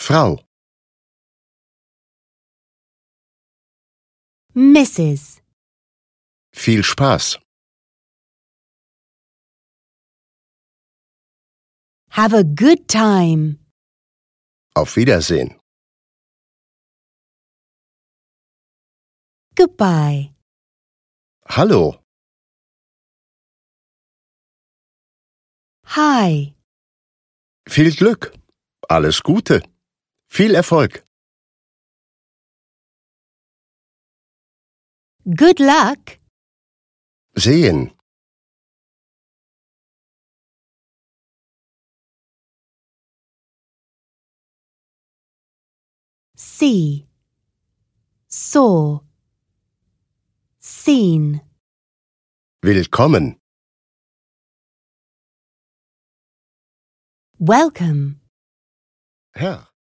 Frau, Mrs. viel Spaß. Have a good time. Auf Wiedersehen. Goodbye. Hallo, Hi. viel Glück. Alles Gute. Viel Erfolg. Good luck. Sehen. See. Saw. Seen. Willkommen. Welcome. Herr.